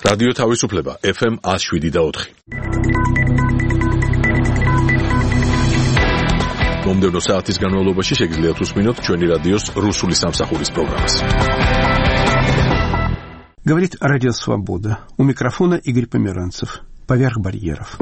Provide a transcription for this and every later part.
რადიო თავისუფლება FM 107.4. მომდევნო საათის განმავლობაში შეგიძლიათ უსმინოთ ჩვენი რადიოს რუსული სამსახურის პროგრამას. Говорит Радио Свобода. У микрофона Игорь Померанцев. Поверх барьеров.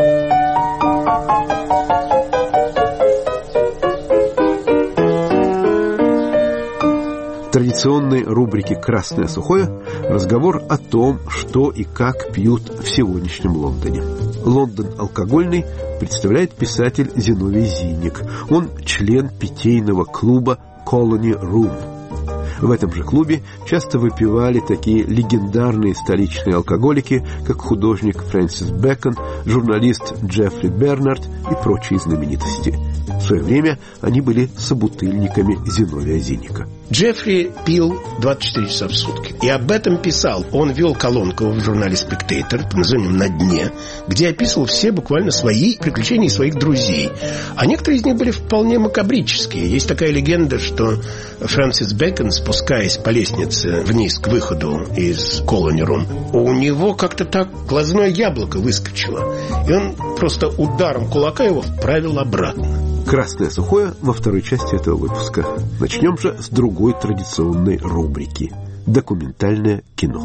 В традиционной рубрике «Красное сухое» разговор о том, что и как пьют в сегодняшнем Лондоне. Лондон алкогольный представляет писатель Зиновий Зинник. Он член питейного клуба Colony Room. В этом же клубе часто выпивали такие легендарные столичные алкоголики, как художник Фрэнсис Бэкон, журналист Джеффри Бернард и прочие знаменитости. В свое время они были собутыльниками Зиновия Зинника. Джеффри пил 24 часа в сутки. И об этом писал. Он вел колонку в журнале «Спектейтор» под названием «На дне», где описывал все буквально свои приключения и своих друзей. А некоторые из них были вполне макабрические. Есть такая легенда, что Фрэнсис Бэкон, спускаясь по лестнице вниз к выходу из Colony Room, у него как-то так глазное яблоко выскочило. И он просто ударом кулака его вправил обратно. «Красное сухое» во второй части этого выпуска. Начнем же с другой традиционной рубрики – документальное кино.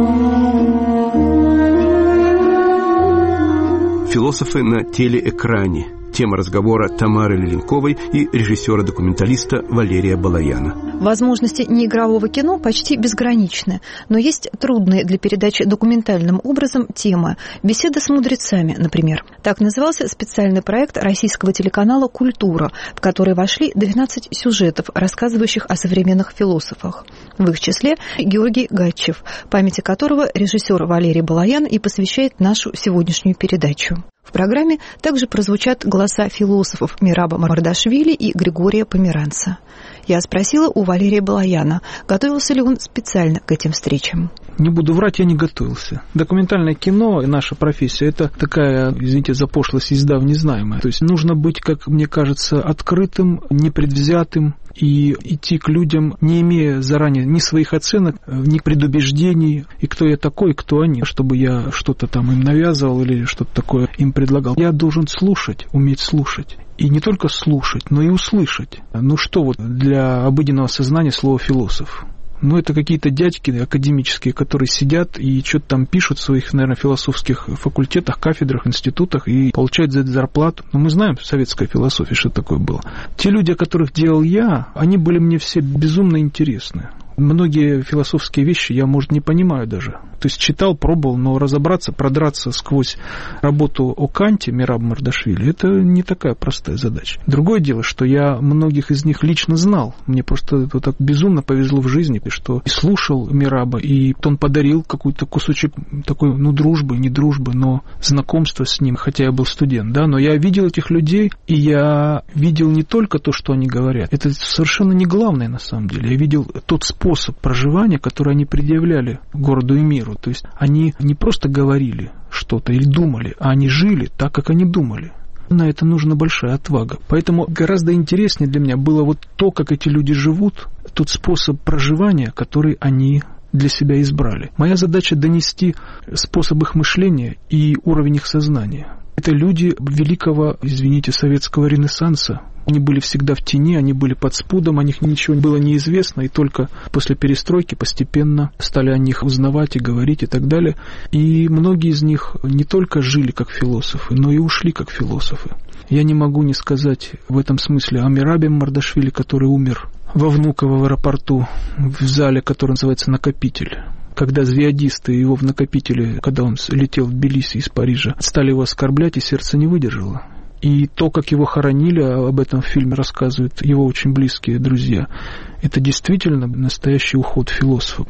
Философы на телеэкране. Тема разговора Тамары Леленковой и режиссера-документалиста Валерия Балаяна. Возможности неигрового кино почти безграничны, но есть трудные для передачи документальным образом темы. Беседа с мудрецами, например. Так назывался специальный проект российского телеканала «Культура», в который вошли 12 сюжетов, рассказывающих о современных философах. В их числе Георгий Гатчев, памяти которого режиссер Валерий Балаян и посвящает нашу сегодняшнюю передачу. В программе также прозвучат голоса философов Мераба Мардашвили и Григория Померанца. Я спросила у Валерия Балаяна, готовился ли он специально к этим встречам. Не буду врать, я не готовился. Документальное кино и наша профессия – это такая, извините за пошлость, езда в незнаемое. То есть нужно быть, как мне кажется, открытым, непредвзятым и идти к людям, не имея заранее ни своих оценок, ни предубеждений, и кто я такой, и кто они, чтобы я что-то там им навязывал или что-то такое им предлагал. Я должен слушать, уметь слушать. И не только слушать, но и услышать. Ну что вот для обыденного сознания слово «философ»? Ну, это какие-то дядьки академические, которые сидят и что-то там пишут в своих, наверное, философских факультетах, кафедрах, институтах и получают за это зарплату. Но мы знаем в советской философии, что такое было. Те люди, о которых делал я, они были мне все безумно интересны. Многие философские вещи я, может, не понимаю даже. То есть читал, пробовал, но разобраться, продраться сквозь работу о Канте Мераба Мардашвили – это не такая простая задача. Другое дело, что я многих из них лично знал. Мне просто вот так безумно повезло в жизни, что и слушал Мераба, и он подарил какой-то кусочек такой, ну, дружбы, не дружбы, но знакомства с ним, хотя я был студент, да, но я видел этих людей, и я видел не только то, что они говорят. Это совершенно не главное на самом деле. Я видел тот способ проживания, который они предъявляли городу и миру. То есть они не просто говорили что-то или думали, а они жили так, как они думали. На это нужна большая отвага. Поэтому гораздо интереснее для меня было вот то, как эти люди живут, тот способ проживания, который они для себя избрали. Моя задача донести способ их мышления и уровень их сознания. Это люди великого, извините, советского ренессанса. Они были всегда в тени, они были под спудом, о них ничего было неизвестно, и только после перестройки постепенно стали о них узнавать и говорить и так далее. И многие из них не только жили как философы, но и ушли как философы. Я не могу не сказать в этом смысле о Мерабе Мардашвили, который умер во Внуково в аэропорту, в зале, который называется «Накопитель». Когда звездисты его в «Накопителе», когда он летел в Тбилиси из Парижа, стали его оскорблять, и сердце не выдержало. И то, как его хоронили, об этом в фильме рассказывают его очень близкие друзья, это действительно настоящий уход философа.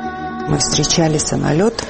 Мы встречали самолет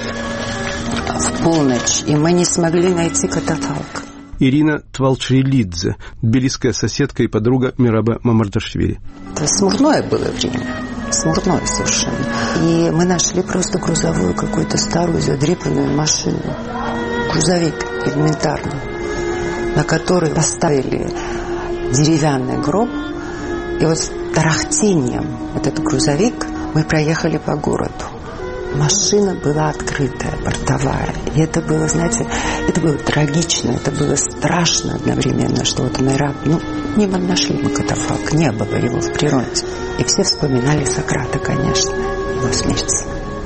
в полночь, и мы не смогли найти катафалк. Ирина Твалчрилидзе, тбилисская соседка и подруга Мераба Мамардашвили. Это смурное было время. Смурное совершенно. И мы нашли просто грузовую какую-то старую задрипанную машину. Грузовик элементарный, на который поставили деревянный гроб. И вот с тарахтением этот грузовик мы проехали по городу. машина была открытая, бортовая. И это было, знаете, это было трагично, это было страшно одновременно, что вот Майраб, не нашли мы катафалк, не было его в природе. И все вспоминали Сократа, конечно, его смерть.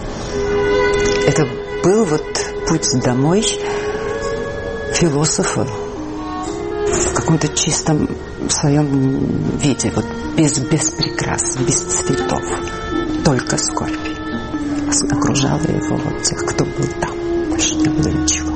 Это был вот путь домой философа в каком-то чистом своем виде, вот без прикрас, без цветов, только скорбь. Окружала его вот тех, кто был там. Больше не было ничего.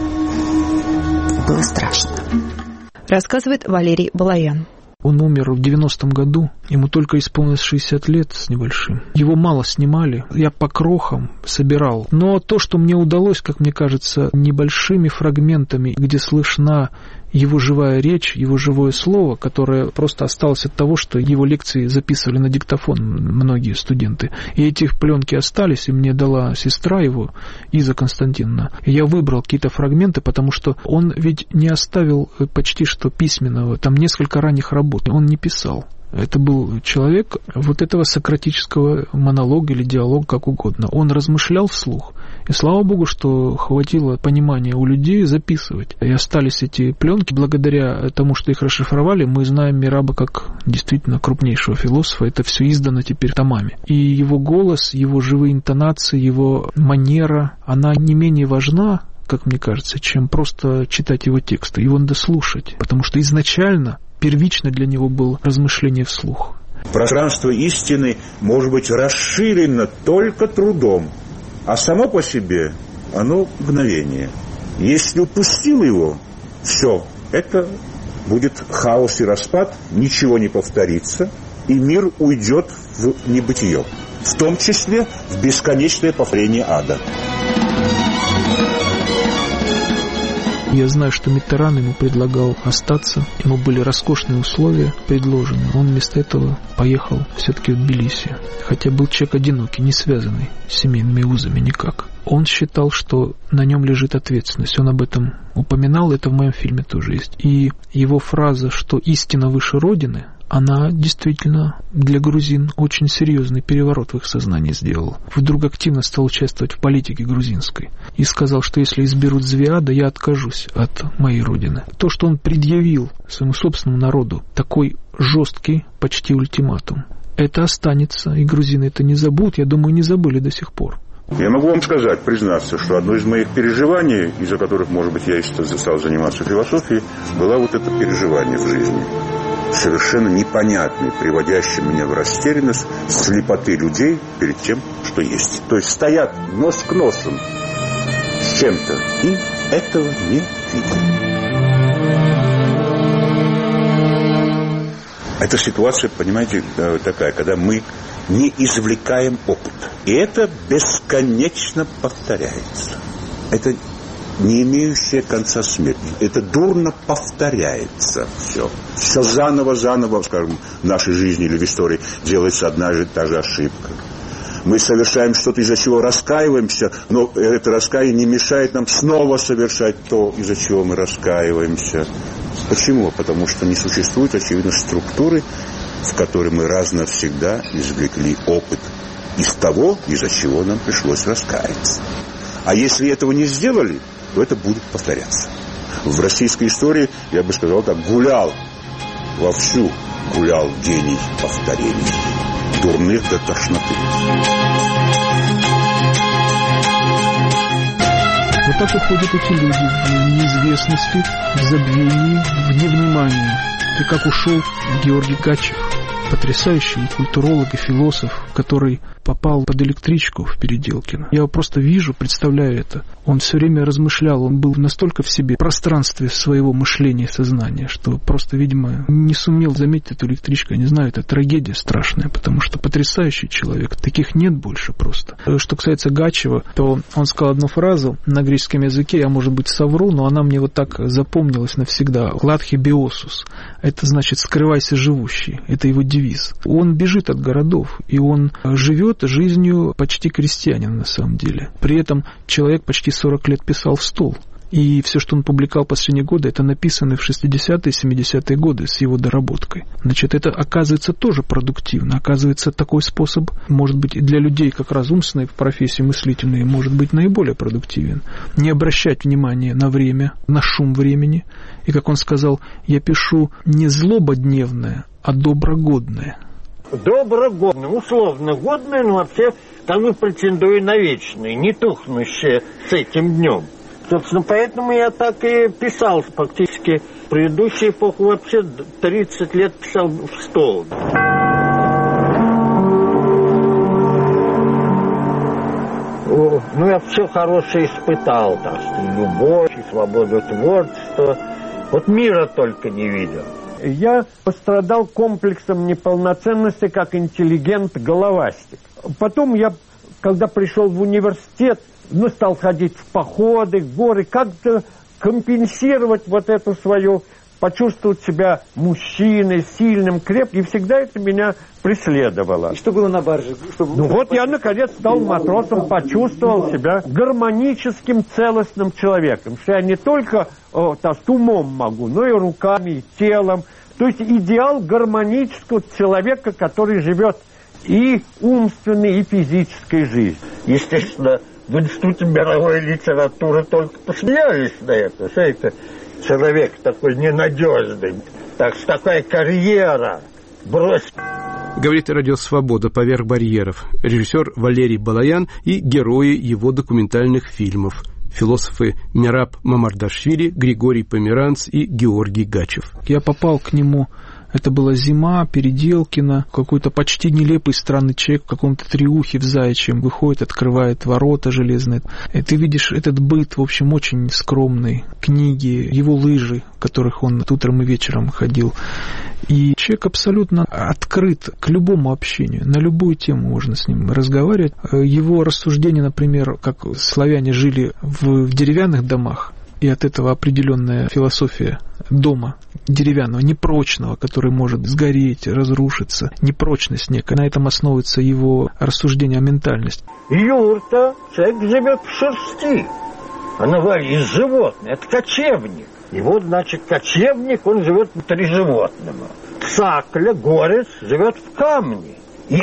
Было страшно. Рассказывает Валерий Балаян. Он умер в 90-м году, ему только исполнилось 60 лет с небольшим. Его мало снимали, я по крохам собирал. Но то, что мне удалось, как мне кажется, небольшими фрагментами, где слышна его живая речь, его живое слово, которое просто осталось от того, что его лекции записывали на диктофон многие студенты. И эти пленки остались, и мне дала сестра его, Иза Константиновна. И я выбрал какие-то фрагменты, потому что он ведь не оставил почти что письменного, там несколько ранних работ, он не писал. Это был человек вот этого сократического монолога или диалога, как угодно. Он размышлял вслух. И слава богу, что хватило понимания у людей записывать. И остались эти пленки. Благодаря тому, что их расшифровали, мы знаем Мейраба как действительно крупнейшего философа. Это все издано теперь томами. И его голос, его живые интонации, его манера, она не менее важна, как мне кажется, чем просто читать его тексты. Его надо слушать, потому что изначально первично для него было размышление вслух. Пространство истины может быть расширено только трудом, а само по себе оно мгновение. Если упустил его, все, это будет хаос и распад, ничего не повторится, и мир уйдет в небытие, в том числе в бесконечное повторение ада. Я знаю, что Миттеран ему предлагал остаться. Ему были роскошные условия предложены. Он вместо этого поехал все-таки в Тбилиси. Хотя был человек одинокий, не связанный с семейными узами никак. Он считал, что на нем лежит ответственность. Он об этом упоминал, это в моем фильме тоже есть. И его фраза, что истина выше Родины, она действительно для грузин очень серьезный переворот в их сознании сделала. Вдруг активно стал участвовать в политике грузинской. И сказал, что если изберут Звиада, я откажусь от моей родины. То, что он предъявил своему собственному народу такой жесткий почти ультиматум, это останется, и грузины это не забудут, я думаю, не забыли до сих пор. Я могу вам сказать, признаться, что одно из моих переживаний, из-за которых, может быть, я и стал заниматься философией, было вот это переживание в жизни. Совершенно непонятный, приводящий меня в растерянность, слепоты людей перед тем, что есть. То есть стоят нос к носу с чем-то и этого не видят. Эта ситуация, понимаете, такая, когда мы не извлекаем опыт. И это бесконечно повторяется. Это не имеющая конца смерть. Это дурно повторяется все. Все заново, скажем, в нашей жизни или в истории делается одна и та же ошибка. Мы совершаем что-то, из-за чего раскаиваемся, но это раскаяние не мешает нам снова совершать то, из-за чего мы раскаиваемся. Почему? Потому что не существует, очевидно, структуры, в которой мы раз навсегда извлекли опыт из того, из-за чего нам пришлось раскаяться. А если этого не сделали, то это будет повторяться. В российской истории, я бы сказал так, вовсю гулял гений повторений, дурных до тошноты. Вот так уходят эти люди в неизвестности, в забвении, в невнимании. И как ушел Георгий Гачев, потрясающий культуролог и философ, который попал под электричку в Переделкино. Я его просто вижу, представляю это. Он все время размышлял, он был настолько в себе, в пространстве своего мышления и сознания, что просто, видимо, не сумел заметить эту электричку. Я не знаю, это трагедия страшная, потому что потрясающий человек. Таких нет больше просто. Что касается Гачева, то он сказал одну фразу на греческом языке, я, может быть, совру, но она мне вот так запомнилась навсегда. «Латхи биосус». Это значит «скрывайся живущий». Это его девиз. Он бежит от городов, и он живет жизнью почти крестьянина на самом деле. При этом человек почти 40 лет писал в стол. И все, что он публиковал в последние годы, это написано в 60-е, 70-е годы с его доработкой. Значит, это оказывается тоже продуктивно. Оказывается, такой способ, может быть, и для людей как раз умственной профессии, мыслительные, может быть наиболее продуктивен. Не обращать внимания на время, на шум времени. И, как он сказал, я пишу не злободневное, а доброгодное. Доброгодное, условно годное, но вообще как бы претендую на вечное, не тухнущее с этим днем. Собственно, поэтому я так и писал фактически. В предыдущую эпоху вообще 30 лет писал в стол. Ну, я все хорошее испытал, так что и любовь, и свободу творчества. Вот мира только не видел. Я пострадал комплексом неполноценности как интеллигент-головастик. Потом я, когда пришел в университет, стал ходить в походы, в горы, как-то компенсировать вот эту свою, почувствовать себя мужчиной, сильным, крепким. И всегда это меня преследовало. И что было на барже? Я, наконец, стал матросом, почувствовал себя гармоническим, целостным человеком. Что я не только с умом могу, но и руками, и телом. То есть идеал гармонического человека, который живет и умственной, и физической жизнью. Естественно, в Институте мировой литературы только посмеялись на это. Что это человек такой ненадежный, такая карьера, брось. Говорит Радио Свобода «Поверх барьеров». Режиссер Валерий Балаян и герои его документальных фильмов. Философы Мераб Мамардашвили, Григорий Померанц и Георгий Гачев. Я попал к нему. Это была зима, Переделкино, какой-то почти нелепый странный человек в каком-то триухе в заячьем выходит, открывает ворота железные. И ты видишь этот быт, в общем, очень скромный. Книги, его лыжи, в которых он утром и вечером ходил. И человек абсолютно открыт к любому общению, на любую тему можно с ним разговаривать. Его рассуждения, например, как славяне жили в деревянных домах, и от этого определенная философия дома деревянного, непрочного, который может сгореть, разрушиться, непрочность некая. На этом основывается его рассуждение о ментальности. Юрта, человек живет в шерсти. Она говорит, из животных. Это кочевник. И вот, значит, кочевник, он живет внутри животного. Цакля, горец, живет в камне. И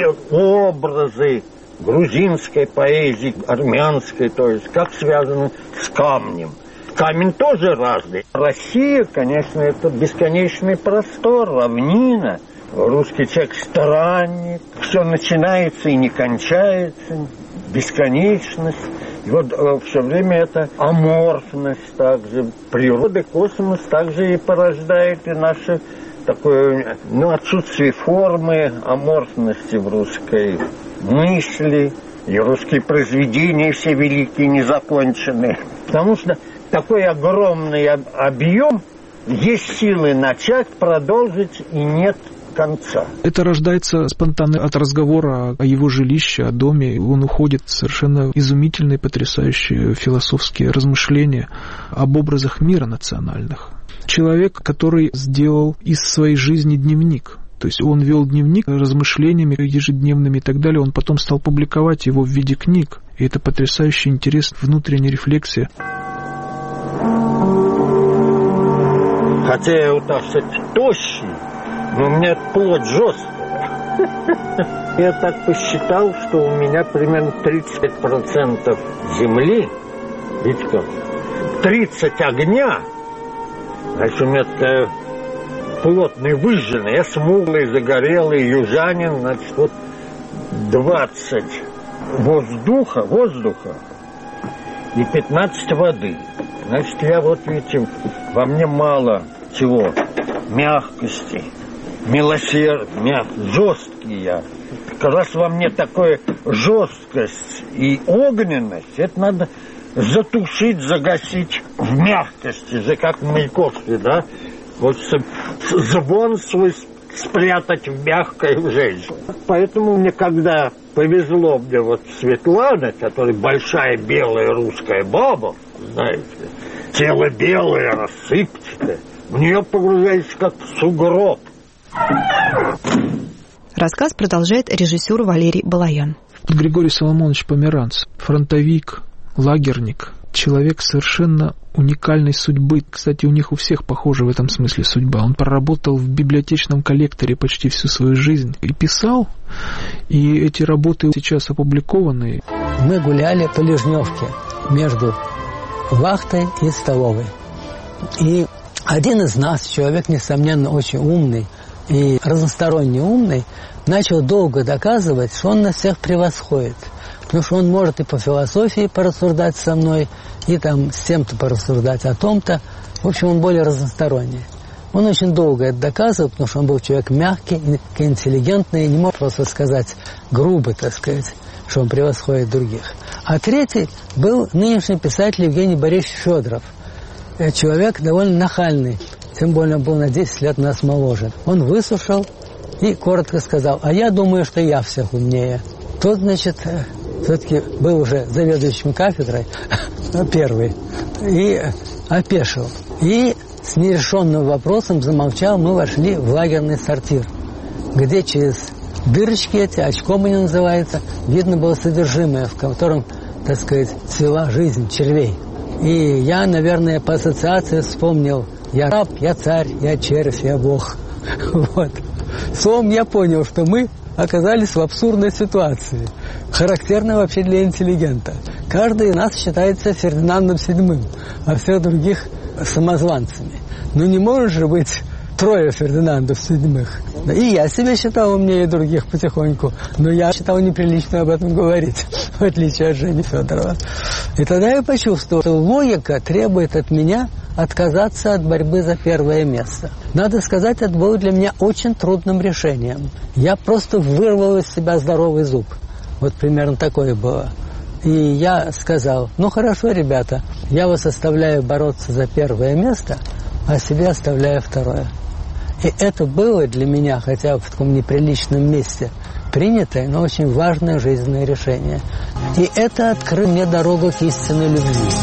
образы грузинской поэзии, армянской, то есть, как связаны с камнем. Камень тоже разный. Россия, конечно, это бесконечный простор, равнина. Русский человек странник. Все начинается и не кончается. Бесконечность. И вот все время это аморфность также. Природа, космос также и порождает и наше такое, отсутствие формы, аморфности в русской мысли. И русские произведения все великие, незаконченные. Потому что такой огромный объем, есть силы начать, продолжить, и нет конца. Это рождается спонтанно от разговора о его жилище, о доме. Он уходит в совершенно изумительные, потрясающие философские размышления об образах мира национальных. Человек, который сделал из своей жизни дневник. То есть он вел дневник размышлениями ежедневными и так далее. Он потом стал публиковать его в виде книг. И это потрясающий интерес, внутренняя рефлексия. Хотя я, так сказать, тощий, но у меня плоть жесткая. Я так посчитал, что у меня примерно 35% земли, видите как, 30 огня. Значит, у меня такая плотная выжженная. Я смуглый, загорелый южанин, значит, вот 20 воздуха и 15 воды. Значит, я вот, видите, во мне мало чего. Мягкости, милосердия, жесткий я. Как раз во мне такая жесткость и огненность, это надо затушить, загасить в мягкости, же как Маяковский, да? Вот звон свой спрятать в мягкой женщине. Поэтому мне, когда повезло мне вот Светлана, которая большая белая русская баба, знаете, тело белое, рассыпчатое, в нее погружаешься как в сугроб. Рассказ продолжает режиссер Валерий Балаян. Григорий Соломонович Померанц, фронтовик, лагерник, человек совершенно уникальной судьбы. Кстати, у них у всех похожа в этом смысле судьба. Он проработал в библиотечном коллекторе почти всю свою жизнь и писал, и эти работы сейчас опубликованы. Мы гуляли по Лежневке между вахтой и столовой. И один из нас, человек, несомненно, очень умный и разносторонне умный, начал долго доказывать, что он нас всех превосходит. Потому что он может и по философии порассуждать со мной, и там с тем-то порассуждать о том-то. В общем, он более разносторонний. Он очень долго это доказывал, потому что он был человек мягкий, интеллигентный, и не мог просто сказать грубо, так сказать, что он превосходит других. А третий был нынешний писатель Евгений Борисович Федоров. Человек довольно нахальный, тем более он был на 10 лет нас моложе. Он выслушал и коротко сказал: а я думаю, что я всех умнее. Тот, значит, все-таки был уже заведующим кафедрой, первый, и опешил. И с нерешенным вопросом замолчал, мы вошли в лагерный сортир, где через дырочки эти, очком они называются, видно было содержимое, в котором, так сказать, цвела жизнь червей. И я, наверное, по ассоциации вспомнил: я раб, я царь, я червь, я бог. Вот. Словом, я понял, что мы оказались в абсурдной ситуации, характерной вообще для интеллигента. Каждый из нас считается Фердинандом VII, а всех других самозванцами. Но не может же быть трое Фердинандов VII. И я себя считал умнее других потихоньку, но я считал неприлично об этом говорить, в отличие от Жени Федорова. И тогда я почувствовал, что логика требует от меня отказаться от борьбы за первое место. Надо сказать, это было для меня очень трудным решением. Я просто вырвал из себя здоровый зуб. Вот примерно такое было. И я сказал: ну хорошо, ребята, я вас оставляю бороться за первое место, а себе оставляю второе. И это было для меня, хотя бы в таком неприличном месте, принятое, но очень важное жизненное решение. И это открыло мне дорогу к истинной любви.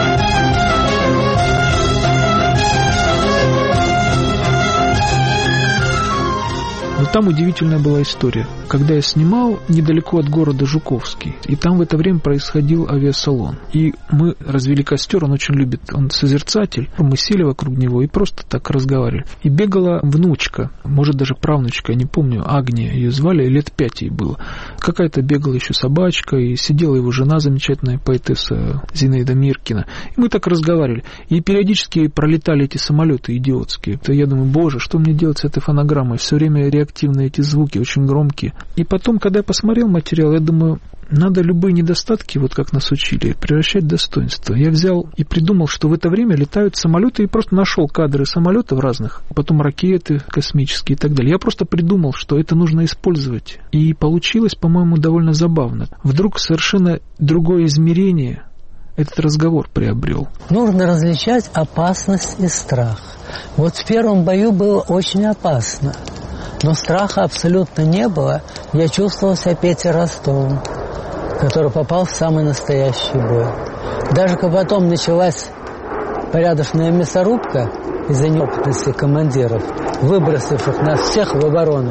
Но там удивительная была история. Когда я снимал недалеко от города Жуковский, и там в это время происходил авиасалон. И мы развели костер, он очень любит, он созерцатель. Мы сели вокруг него и просто так разговаривали. И бегала внучка, может даже правнучка, я не помню, Агния ее звали, лет 5 ей было. Какая-то бегала еще собачка, и сидела его жена, замечательная поэтесса Зинаида Миркина. И мы так разговаривали. И периодически пролетали эти самолеты идиотские. То я думаю: боже, что мне делать с этой фонограммой? Все время реактивные эти звуки, очень громкие. И потом, когда я посмотрел материал, я думаю, надо любые недостатки, вот как нас учили, превращать в достоинство. Я взял и придумал, что в это время летают самолеты, и просто нашел кадры самолетов разных, потом ракеты космические и так далее. Я просто придумал, что это нужно использовать. И получилось, по-моему, довольно забавно. Вдруг совершенно другое измерение этот разговор приобрел. Нужно различать опасность и страх. Вот в первом бою было очень опасно. Но страха абсолютно не было. Я чувствовал себя Петей Ростовым, который попал в самый настоящий бой. Даже когда потом началась порядочная мясорубка из-за неопытности командиров, выбросивших нас всех в оборону,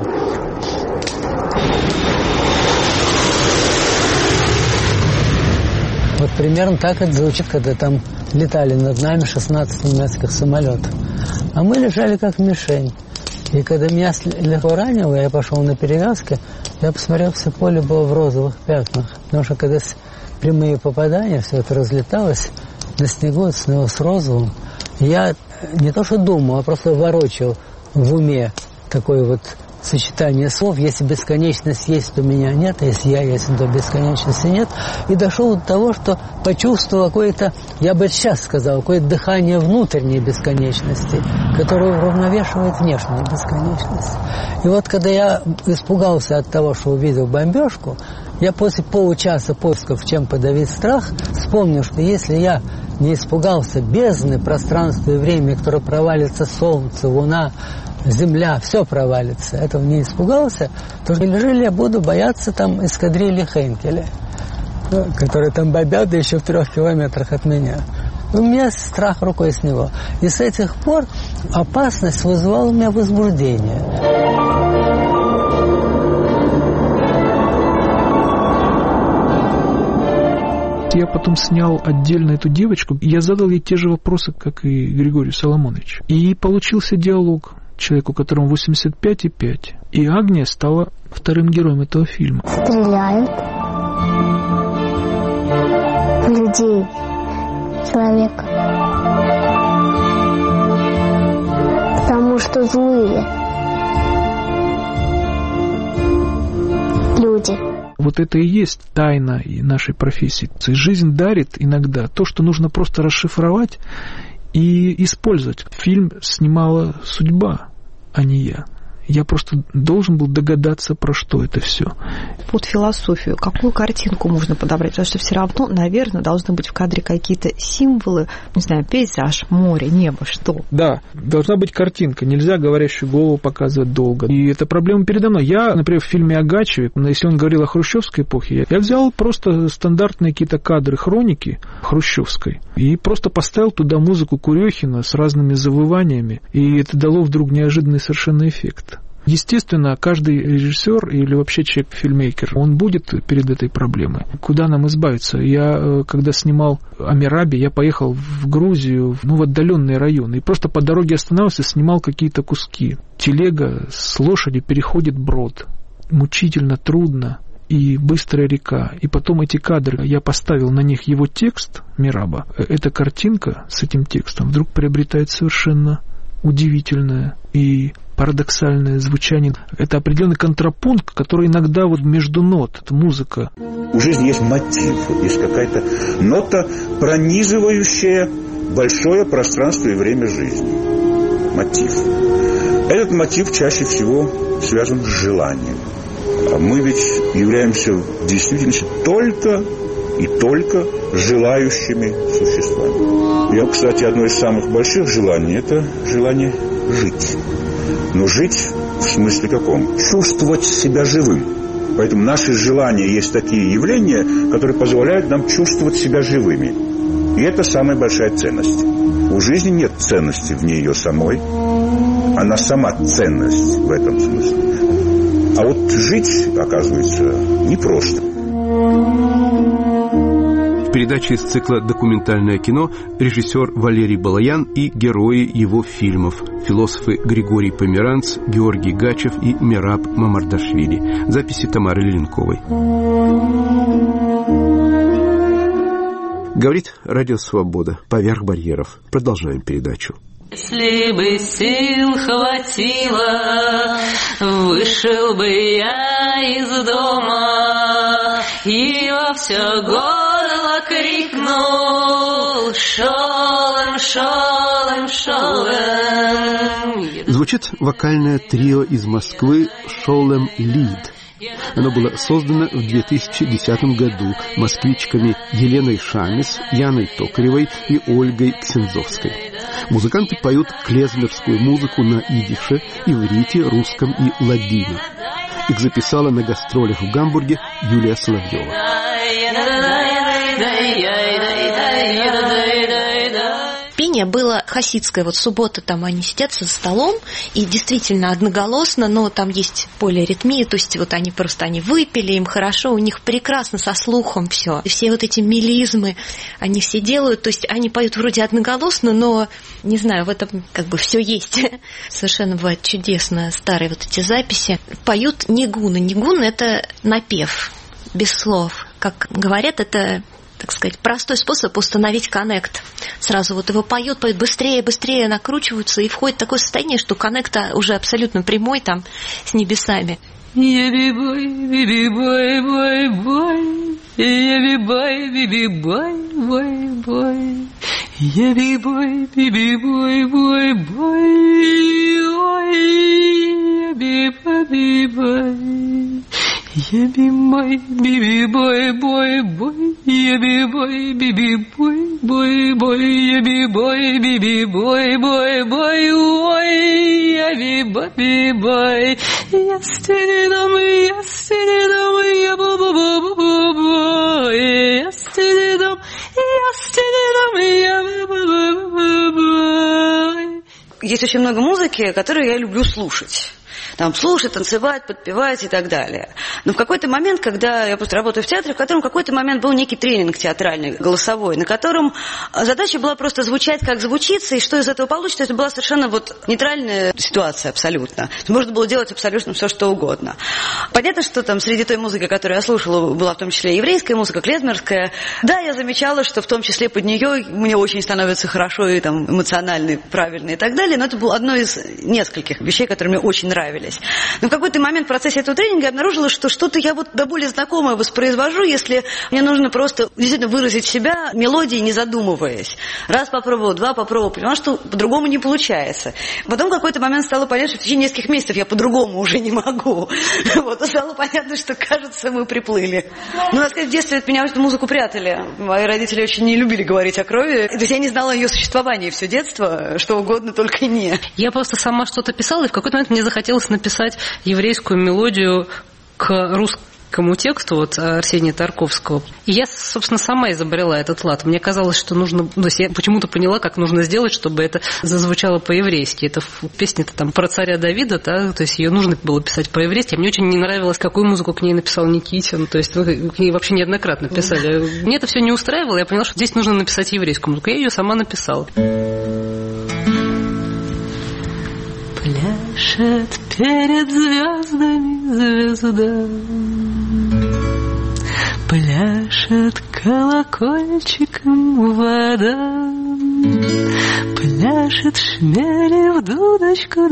вот примерно так это звучит, когда там летали над нами 16 немецких самолетов. А мы лежали как мишень. И когда меня легко ранило, я пошел на перевязки, я посмотрел, все поле было в розовых пятнах. Потому что когда прямые попадания, все это разлеталось, на снегу это становилось розовым. И я не то что думал, а просто ворочал в уме такое вот сочетание слов: если бесконечность есть, то меня нет, а если я есть, то бесконечности нет. И дошел до того, что почувствовал какое-то, я бы сейчас сказал, какое-то дыхание внутренней бесконечности, которое уравновешивает внешнюю бесконечность. И вот когда я испугался от того, что увидел бомбежку, я после получаса поисков, чем подавить страх, вспомнил, что если я не испугался бездны, пространства и времени, которое провалится солнце, луна, земля, все провалится, этого не испугался, то неужели я буду бояться там эскадрильи Хейнкеля, которые там бомбят, да еще в 3 километрах от меня. У меня страх рукой с него. И с этих пор опасность вызывала у меня возбуждение. я потом снял отдельно эту девочку, я задал ей те же вопросы, как и Григорию Соломоновичу. И получился диалог человеку, которому 85,5. И Агния стала вторым героем этого фильма. Стреляют в людей, человека. Потому что злые люди. Вот это и есть тайна нашей профессии. Жизнь дарит иногда то, что нужно просто расшифровать и использовать. Фильм снимала судьба, а не я. Я просто должен был догадаться, про что это все. Под философию, какую картинку можно подобрать? Потому что все равно, наверное, должны быть в кадре какие-то символы, не знаю, пейзаж, море, небо, что? Да, должна быть картинка. Нельзя говорящую голову показывать долго. И эта проблема передо мной. Я, например, в фильме Агачеве, если он говорил о хрущевской эпохе, я взял просто стандартные какие-то кадры хроники хрущевской и просто поставил туда музыку Курехина с разными завываниями, и это дало вдруг неожиданный совершенно эффект. Естественно, каждый режиссер или вообще человек-фильмейкер, он будет перед этой проблемой. Куда нам избавиться? Я, когда снимал «Амираби», я поехал в Грузию, в отдаленные районы, и просто по дороге останавливался, снимал какие-то куски. Телега с лошади переходит брод. Мучительно, трудно. И быстрая река. И потом эти кадры, я поставил на них его текст Мираба. Эта картинка с этим текстом вдруг приобретает совершенно удивительное и парадоксальное звучание. Это определенный контрапункт, который иногда между нот, это музыка. У жизни есть мотив, есть какая-то нота, пронизывающая большое пространство и время жизни. Мотив. Этот мотив чаще всего связан с желанием. Мы ведь являемся в действительности только и только желающими существами. Я, кстати, одно из самых больших желаний – это желание жить. Но жить в смысле каком? Чувствовать себя живым. Поэтому наши желания есть такие явления, которые позволяют нам чувствовать себя живыми. И это самая большая ценность. У жизни нет ценности в ней самой. Она сама ценность в этом смысле. А вот жить, оказывается, непросто. В передаче из цикла «Документальное кино» режиссер Валерий Балаян и герои его фильмов. Философы Григорий Померанц, Георгий Гачев и Мераб Мамардашвили. Записи Тамары Ленковой. Говорит Радио Свобода. Поверх барьеров. Продолжаем передачу. Если бы сил хватило, вышел бы я из дома и во все горло крикнул: «Шолем, шолем, шолем». Звучит вокальное трио из Москвы «Шолем Лид». Оно было создано в 2010 году москвичками Еленой Шамис, Яной Токаревой и Ольгой Ксензовской. Музыканты поют клезмерскую музыку на идише, иврите, русском и ладино. Их записала на гастролях в Гамбурге Юлия Соловьева. Пение было хасидское. Вот суббота, там они сидят за столом, и действительно одноголосно, но там есть полиритмия, то есть вот они выпили, им хорошо, у них прекрасно со слухом все. И все вот эти мелизмы, они все делают, то есть они поют вроде одноголосно, но, не знаю, в этом как бы все есть. Совершенно бывает чудесно, старые вот эти записи. Поют нигуны. Нигун – это напев, без слов. Как говорят, это, так сказать, простой способ установить коннект. Сразу вот его поют быстрее, быстрее накручиваются, и входит такое состояние, что коннект уже абсолютно прямой там с небесами. Еби-бой, биби-бой, бой-бой, еби-бой, биби-бой, бой-бой, еби-бой, биби-бой, бой-бой, еби-бой-бой. Еби-бой, биби-бой, бой-бой, еби-бой, биби-бой, бой-бой, еби-бой, биби-бой, бой-бой, ой, еби-бой-бой. Ястидидам, я-бу-бу-бу-бой, ястидидам, я-бу-бу-бу-бой. Есть очень много музыки, которую я люблю слушать. там слушать, танцевать, подпевать и так далее. Но в какой-то момент, когда я просто работаю в театре, в котором в какой-то момент был некий тренинг театральный, голосовой, на котором задача была просто звучать, как звучится, и что из этого получится, это была совершенно вот нейтральная ситуация абсолютно. Можно было делать абсолютно все, что угодно. Понятно, что там среди той музыки, которую я слушала, была в том числе еврейская музыка, клезмерская. Да, я замечала, что в том числе под нее мне очень становится хорошо и там эмоционально, правильно и так далее, но это было одно из нескольких вещей, которые мне очень нравились. Но в какой-то момент в процессе этого тренинга я обнаружила, что что-то я вот до более знакомое воспроизвожу, если мне нужно просто действительно выразить себя мелодией, не задумываясь. Раз попробовала, два попробовала, поняла, что по-другому не получается. Потом в какой-то момент стало понятно, что в течение нескольких месяцев я по-другому уже не могу. Вот, стало понятно, что, кажется, мы приплыли. Ну, надо сказать, в детстве от меня эту музыку прятали. Мои родители очень не любили говорить о крови. То есть я не знала о ее существовании все детство, что угодно, только не. Я просто сама что-то писала, и в какой-то момент мне захотелось написать еврейскую мелодию к русскому тексту вот Арсения Тарковского. И я, собственно, сама изобрела этот лад. Мне казалось, что нужно... То есть я почему-то поняла, как нужно сделать, чтобы это зазвучало по-еврейски. Это песня-то там про царя Давида, да, то есть ее нужно было писать по-еврейски. А мне очень не нравилось, какую музыку к ней написал Никитин. То есть к ней вообще неоднократно писали. Мне это все не устраивало. Я поняла, что здесь нужно написать еврейскую музыку. Я ее сама написала. Пляшет перед звездами звезда, пляшет колокольчиком вода, пляшет шмели в дудочку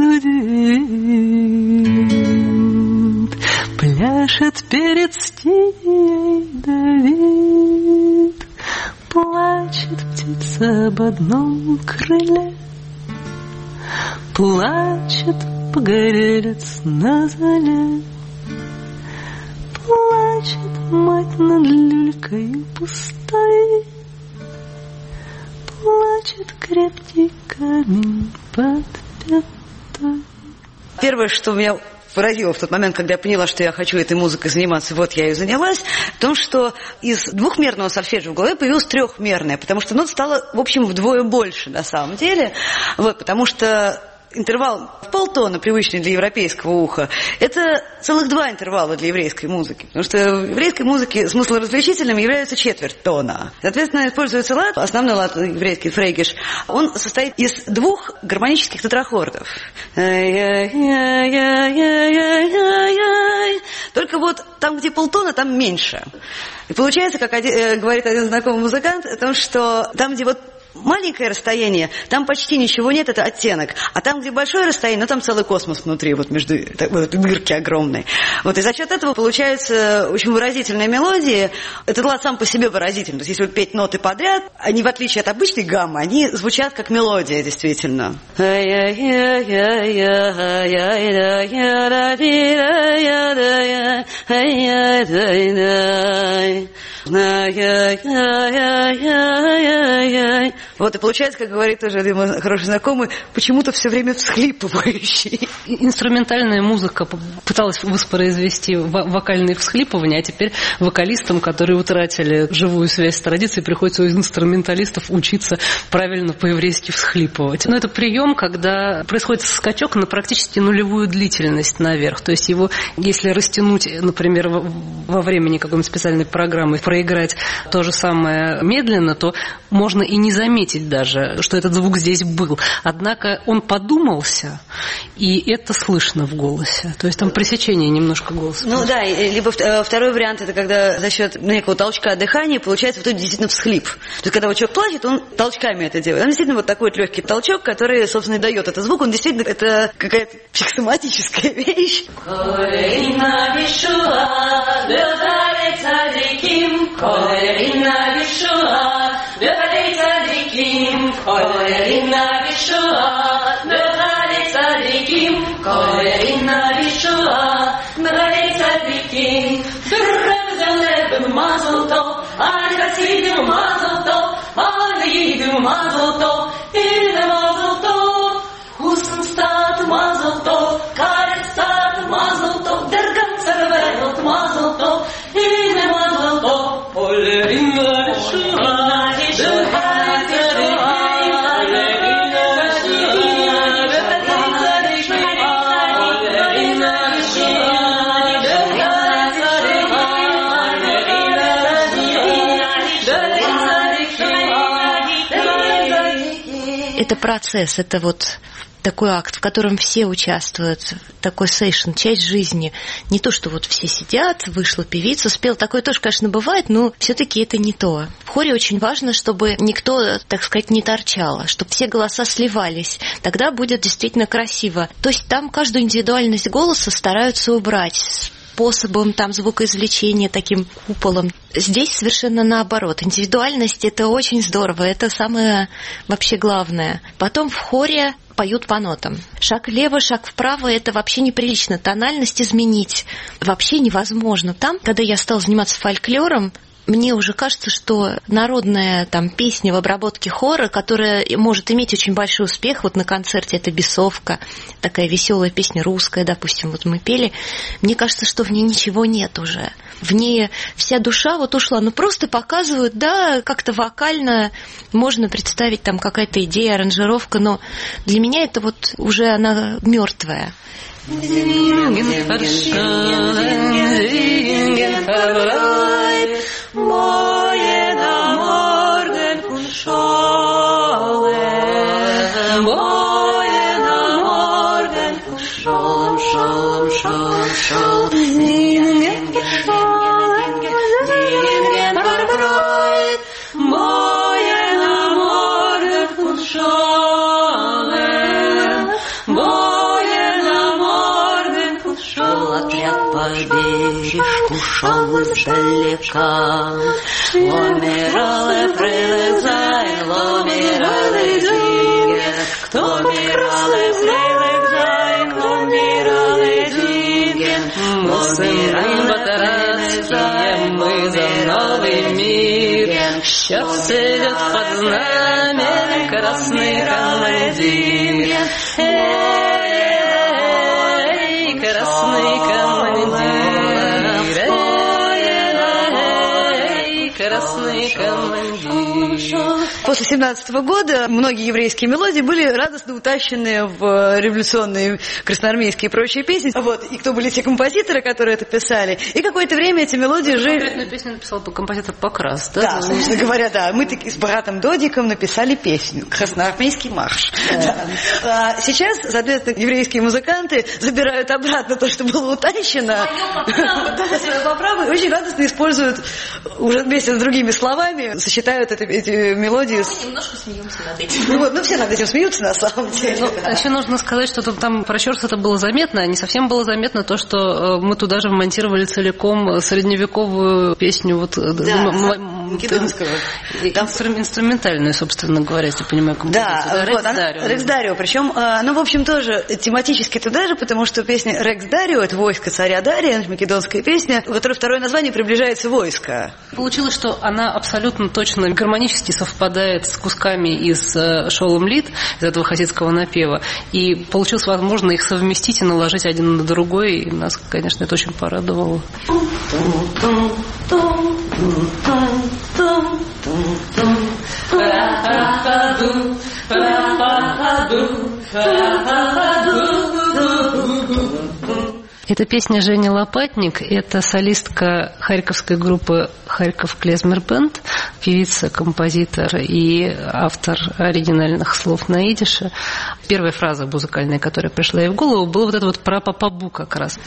дудит, пляшет перед стихией Давид, плачет птица об одном крыле, плачет погорелец на зале, плачет мать над люлькой пустой, плачет крепкий камень под пятой. Первое, что меня поразило в тот момент, когда я поняла, что я хочу этой музыкой заниматься, вот я и занялась, в том, что из двухмерного сольфеджио в голове появилось трехмерное, потому что нот стало, в общем, вдвое больше на самом деле, вот, потому что интервал в полтона, привычный для европейского уха, это целых два интервала для еврейской музыки. Потому что в еврейской музыке смыслоразличительным является четверть тона. Соответственно, используется лад, основной лад еврейский фрейгиш, он состоит из двух гармонических тетрахордов. Только вот там, где полтона, там меньше. И получается, как говорит один знакомый музыкант, о том, что там, где вот маленькое расстояние, там почти ничего нет, это оттенок. А там, где большое расстояние, ну там целый космос внутри, вот между вот, дырки огромной. Вот, и за счет этого получаются очень выразительные мелодии. Этот лад сам по себе выразительный. То есть, если вот петь ноты подряд, они, в отличие от обычной гаммы, они звучат как мелодия, действительно. Вот, и получается, как говорит тоже один мой хороший знакомый, почему-то все время всхлипывающий. Инструментальная музыка пыталась воспроизвести вокальные всхлипывания, а теперь вокалистам, которые утратили живую связь с традицией, приходится у инструменталистов учиться правильно по-еврейски всхлипывать. Но это прием, когда происходит скачок на практически нулевую длительность наверх. То есть его, если растянуть, например, во времени какой-нибудь специальной программы, проиграть то же самое медленно, то можно и не заметить даже, что этот звук здесь был. Однако он подумался, и это слышно в голосе. То есть там пресечение немножко голоса. Ну да, либо второй вариант, это когда за счет некого толчка дыхания получается в итоге действительно всхлип. То есть когда вот человек плачет, он толчками это делает. Он действительно вот такой вот легкий толчок, который, собственно, и дает этот звук. Он действительно, это какая-то психосоматическая вещь. это процесс, это вот такой акт, в котором все участвуют, такой сейшн, часть жизни. Не то, что вот все сидят, вышла певица, спела. Такое тоже, конечно, бывает, но все-таки это не то. В хоре очень важно, чтобы никто, так сказать, не торчал, чтобы все голоса сливались. Тогда будет действительно красиво. То есть там каждую индивидуальность голоса стараются убрать способом там звукоизвлечения, таким куполом. Здесь совершенно наоборот. Индивидуальность — это очень здорово, это самое вообще главное. Потом в хоре поют по нотам. Шаг влево, шаг вправо — это вообще неприлично. Тональность изменить вообще невозможно. Там, когда я стала заниматься фольклором, мне уже кажется, что народная там песня в обработке хора, которая может иметь очень большой успех, вот на концерте это «Бесовка», такая веселая песня русская, допустим, вот мы пели, мне кажется, что в ней ничего нет уже. В ней вся душа вот ушла, ну просто показывают, да, как-то вокально можно представить там какая-то идея, аранжировка, но для меня это вот уже она мертвая. Moje na morgen kuszole, moje na morgen kuszol, szol, szol, szol, dingen kuszole, dingen verfreut, moje na morgen kuszole, moje na morgen kuszol, отряд по бережку шел издалека. Ломиралы прилезай, ломиралы динге, кто миралы прилезай, ломиралы динге, ломиралы батарасия, мы за новый мир. Сейчас идет под знаменем красный командир. Эй, красный командир. После 1917 года многие еврейские мелодии были радостно утащены в революционные красноармейские и прочие песни. Вот. И кто были те композиторы, которые это писали. И какое-то время эти мелодии жили... Конкретную песню написал композитор Покрас, да? Да, собственно говоря, да. Мы таки с братом Додиком написали песню «Красноармейский марш». Да. А сейчас, соответственно, еврейские музыканты забирают обратно то, что было утащено. Поправы очень радостно используют уже вместе с другими словами, сочетают эти мелодии. Мы немножко смеемся над этим. Вот, все над этим смеются на самом деле. Ну, еще нужно сказать, что там про Щорса это было заметно, а не совсем было заметно то, что мы туда же вмонтировали целиком средневековую песню вот, македонского. Инструментальную, собственно говоря, если понимаю, композицию. Да, Рекс Дарио. Причем, ну, в общем, тоже тематически туда же, потому что песня Рекс Дарио — это войско царя Дария, македонская песня, у которой второе название «Приближается войско». Получилось, что она абсолютно точно гармонически совпадает с кусками из Шолом Лид, из этого хасидского напева. И получилось возможно их совместить и наложить один на другой. И нас, конечно, это очень порадовало. Это песня Жени Лопатник, это солистка харьковской группы «Харьков Клезмер Бенд», певица, композитор и автор оригинальных слов на идише. Первая фраза музыкальная, которая пришла ей в голову, была вот это вот «пра-па-па-бу» как раз.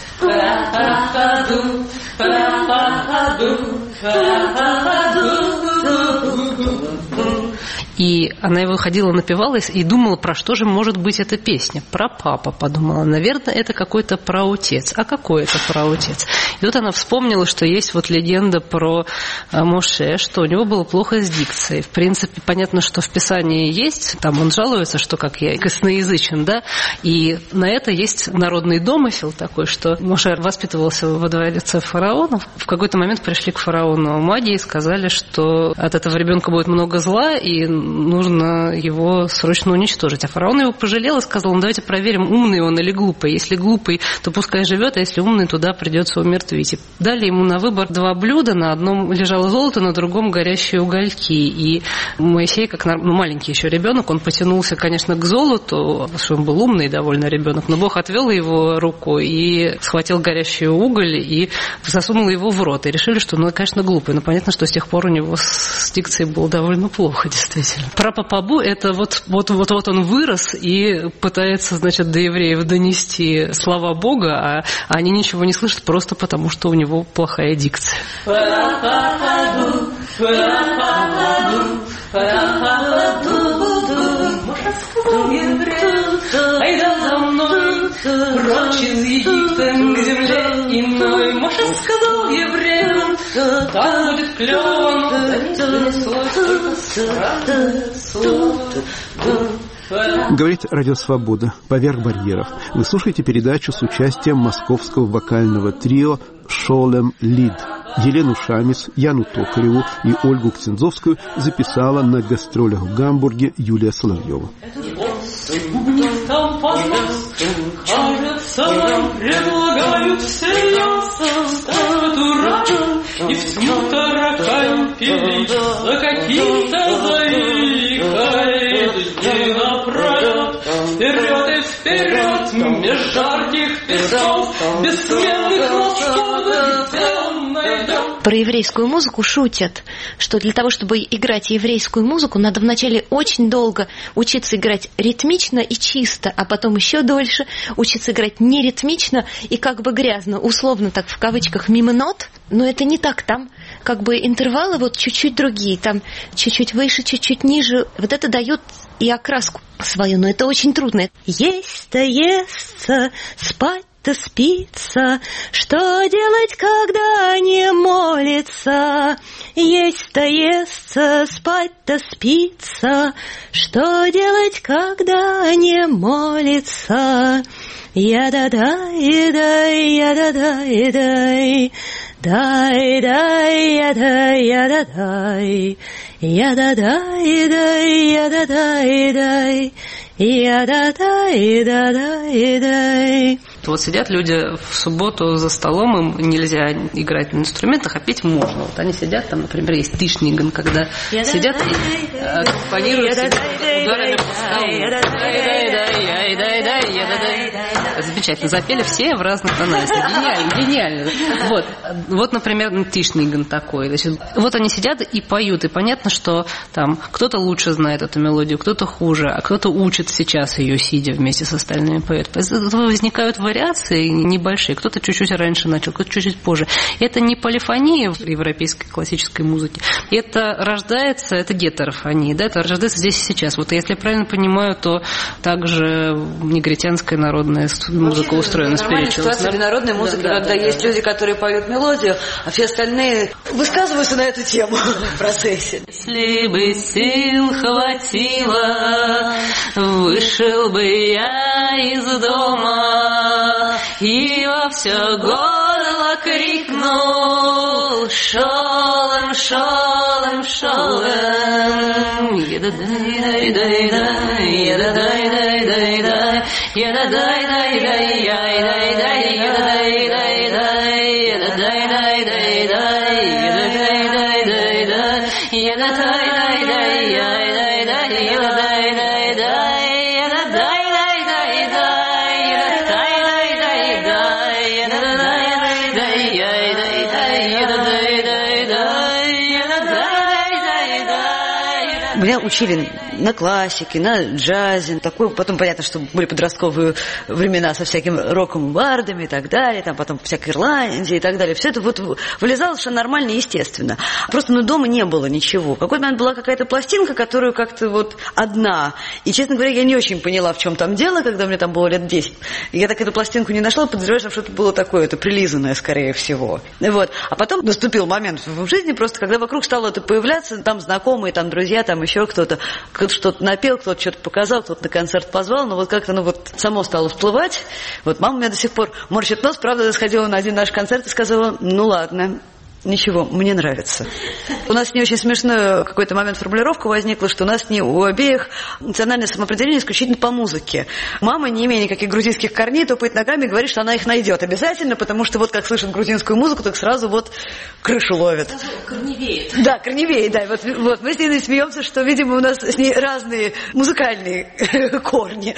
И она его ходила, напевалась и думала, про что же может быть эта песня. Про папа подумала. Наверное, это какой-то праотец. А какой это праотец? И тут она вспомнила, что есть вот легенда про Моше, что у него было плохо с дикцией. В принципе, понятно, что в Писании есть, там он жалуется, что как я косноязычен, да, и на это есть народный домысел такой, что Моше воспитывался во дворце фараона. В какой-то момент пришли к фараону маги и сказали, что от этого ребенка будет много зла, и нужно его срочно уничтожить. А фараон его пожалел и сказал, ну давайте проверим, умный он или глупый. Если глупый, то пускай живет, а если умный, туда придется умертвить. угоществить. Дали ему на выбор 2 блюда, на одном лежало золото, на другом горящие угольки. И Моисей, как маленький еще ребенок, он потянулся, конечно, к золоту, потому что он был умный довольно ребенок, но Бог отвел его руку и схватил горящий уголь и засунул его в рот. И решили, что, конечно, глупый. Но понятно, что с тех пор у него с дикцией было довольно плохо, действительно. Прапапабу – это вот он вырос и пытается, значит, до евреев донести слова Бога, а они ничего не слышат просто потому, что у него плохая дикция. Айда за мной, прочь из Египта к земле иной. Моше сказал евреям, там будет клёво, но донеслось только слово. Говорит Радио Свобода. Поверх барьеров. Вы слушаете передачу с участием московского вокального трио «Шолем Лид». Елену Шамис, Яну Токареву и Ольгу Кцензовскую записала на гастролях в Гамбурге Юлия Соловьева. Кажется, нам предлагают все ясно статура, и всю таракань пилить за каким-то заикой. Дни напролет, вперед и вперед, меж жарких песков, бессменных мостов, найдем. Про еврейскую музыку шутят, что для того, чтобы играть еврейскую музыку, надо вначале очень долго учиться играть ритмично и чисто, а потом еще дольше учиться играть неритмично и как бы грязно, условно так в кавычках мимо нот, но это не так, там как бы интервалы вот чуть-чуть другие, там чуть-чуть выше, чуть-чуть ниже, вот это дает и окраску свою, но это очень трудно. Есть-то естся, спать-то спится, что делать, когда не молится? Есть-то естся, спать-то спится, что делать, когда не молится? Я-да-дай, я-да-дай, дай-дай, я-дай, я-да-дай, я-да-дай, я-да-дай, я-да-дай. Вот сидят люди в субботу за столом, им нельзя играть на инструментах, а петь можно. Вот они сидят, там, например, есть тишниган, когда сидят и аккомпанируют ударами по столу. Замечательно. Запели все в разных тональностях. Гениально. Вот, например, тишниган такой. Значит, вот они сидят и поют, и понятно, что там кто-то лучше знает эту мелодию, кто-то хуже, а кто-то учит сейчас ее, сидя вместе с остальными поэтами. Из этого возникают вариации небольшие. Кто-то чуть-чуть раньше начал, кто-то чуть-чуть позже. Это не полифония в европейской классической музыке. Это рождается, это гетерофония, да, это рождается здесь и сейчас. Вот если я правильно понимаю, то также негритянская народная музыка устроена спиричуально. Ситуация народной музыки, когда есть люди, которые поют мелодию, а все остальные высказываются на эту тему в процессе. Если бы сил хватило, вышел бы я из дома и во все горло крикнул: шолем, шолем, шолем. Еда-дай-дай-дай-дай, еда-дай-дай-дай-дай, еда-дай-дай-дай-дай-дай, еда-дай-дай-дай, еда-дай-дай-дай-дай, еда-дай-дай-дай-дай, еда-дай-дай-дай-дай-дай. Меня учили на классике, на джазе, такой, потом понятно, что были подростковые времена со всяким роком, бардами и так далее, там потом всякой Ирландии и так далее. Все это вот вылезало совершенно нормально и естественно. Просто дома не было ничего. В какой-то момент была какая-то пластинка, которую как-то вот одна. И, честно говоря, я не очень поняла, в чем там дело, когда мне там было лет 10. Я так эту пластинку не нашла, подозреваю, что что-то было такое, это прилизанное, скорее всего. Вот. А потом наступил момент в жизни просто, когда вокруг стало это появляться, там знакомые, там друзья, там еще кто-то что-то напел, кто-то что-то показал, кто-то на концерт позвал, но вот как-то, само стало всплывать. Вот мама у меня до сих пор морщит нос, правда, сходила на один наш концерт и сказала: ну ладно, Ничего, мне нравится. У нас не очень смешная какой-то момент формулировка возникла, что у нас не у обеих национальное самоопределение исключительно по музыке. Мама, не имея никаких грузинских корней, топает ногами и говорит, что она их найдет обязательно, потому что вот как слышит грузинскую музыку, так сразу вот крышу ловит. Корневеет. Да, корневеет, да. Вот мы с ней смеемся, что, видимо, у нас с ней разные музыкальные корни.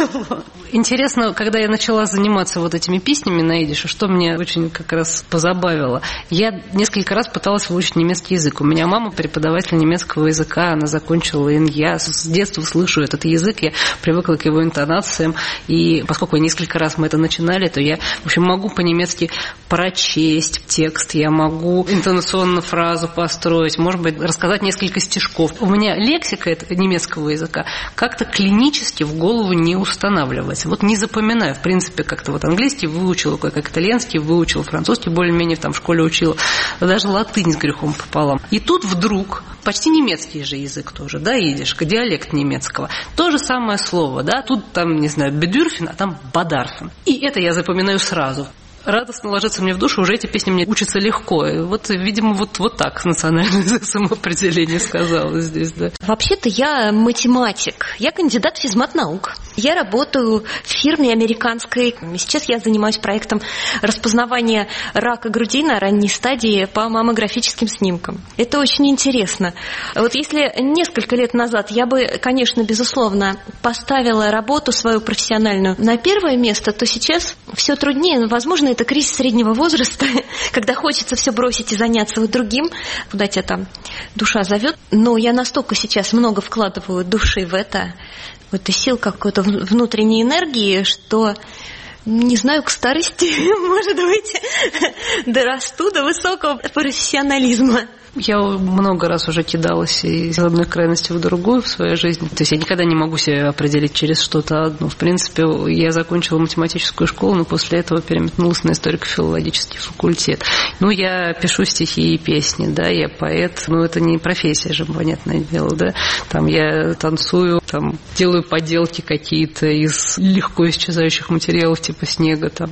Интересно, когда я начала заниматься вот этими песнями на идише, что мне очень как раз позабавило. Я несколько раз пыталась выучить немецкий язык. У меня мама преподаватель немецкого языка, она закончила ИН. Я с детства слышу этот язык, я привыкла к его интонациям. И поскольку несколько раз мы это начинали, то я, в общем, могу по-немецки прочесть текст, я могу интонационно фразу построить, может быть, рассказать несколько стишков. У меня лексика немецкого языка как-то клинически в голову не устанавливается. Вот не запоминаю, в принципе, как-то вот английский выучила, как итальянский выучила, французский более-менее там в школе учила, даже латынь с грехом пополам. И тут вдруг почти немецкий же язык тоже, да, идиш, диалект немецкого. То же самое слово, да, тут там, не знаю, бедюрфен, а там бадарфен. И это я запоминаю сразу. Радостно ложится мне в душу, уже эти песни мне учатся легко. И вот, видимо, вот так национальное самоопределение сказала здесь, да. Вообще-то я математик, я кандидат физмат-наук. Я работаю в фирме американской. Сейчас я занимаюсь проектом распознавания рака груди на ранней стадии по маммографическим снимкам. Это очень интересно. Вот если несколько лет назад я бы, конечно, безусловно, поставила работу свою профессиональную на первое место, то сейчас все труднее. Возможно, это кризис среднего возраста, когда хочется все бросить и заняться вот другим, куда тебя там душа зовет. Но я настолько сейчас много вкладываю души в это сил, какой-то внутренней энергии, что, не знаю, к старости, может быть, дорасту до высокого профессионализма. Я много раз уже кидалась из одной крайности в другую в своей жизни. То есть я никогда не могу себя определить через что-то одно. В принципе, я закончила математическую школу, но после этого переметнулась на историко-филологический факультет. Я пишу стихи и песни, да, я поэт. Это не профессия же, понятное дело, да. Там я танцую, там делаю поделки какие-то из легко исчезающих материалов типа снега, там.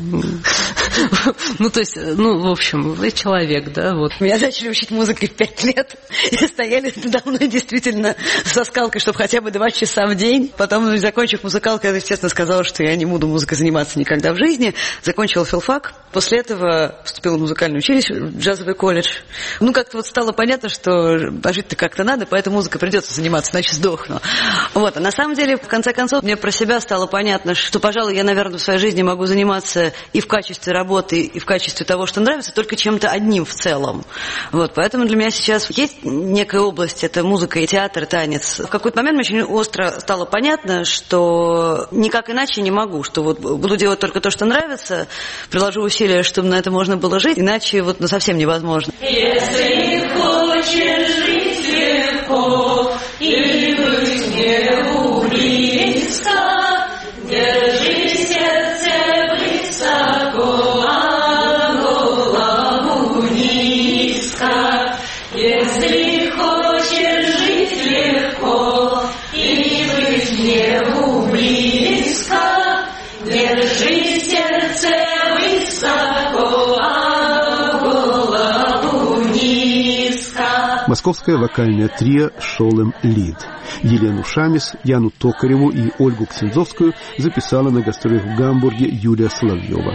В общем, человек, да, вот. Меня начали учить музыкой в 5 лет. И стояли надо мной действительно со скалкой, чтобы хотя бы 2 часа в день. Потом, закончив музыкалку, я, естественно, сказала, что я не буду музыкой заниматься никогда в жизни. Закончила филфак. После этого поступила в музыкальное училище, в джазовый колледж. Как-то стало понятно, что жить-то как-то надо, поэтому музыкой придется заниматься, иначе сдохну. А на самом деле, в конце концов, мне про себя стало понятно, что, пожалуй, я, наверное, в своей жизни могу заниматься и в качестве работы, и в качестве того, что нравится, только чем-то одним в целом. Поэтому для меня сейчас есть некая область, это музыка и театр, танец. В какой-то момент мне очень остро стало понятно, что никак иначе не могу, что буду делать только то, что нравится, приложу усилия, чтобы на это можно было жить, иначе совсем невозможно. Если хочешь жить легко и быть не близко, держи сердце высоко, а голову низко. Если хочешь жить легко и быть не близко, держи сердце высоко, а голову низко. Московское вокальное трио «Шолем Лид». Елену Шамис, Яну Токареву и Ольгу Ксензовскую записала на гастролях в Гамбурге Юлия Соловьева.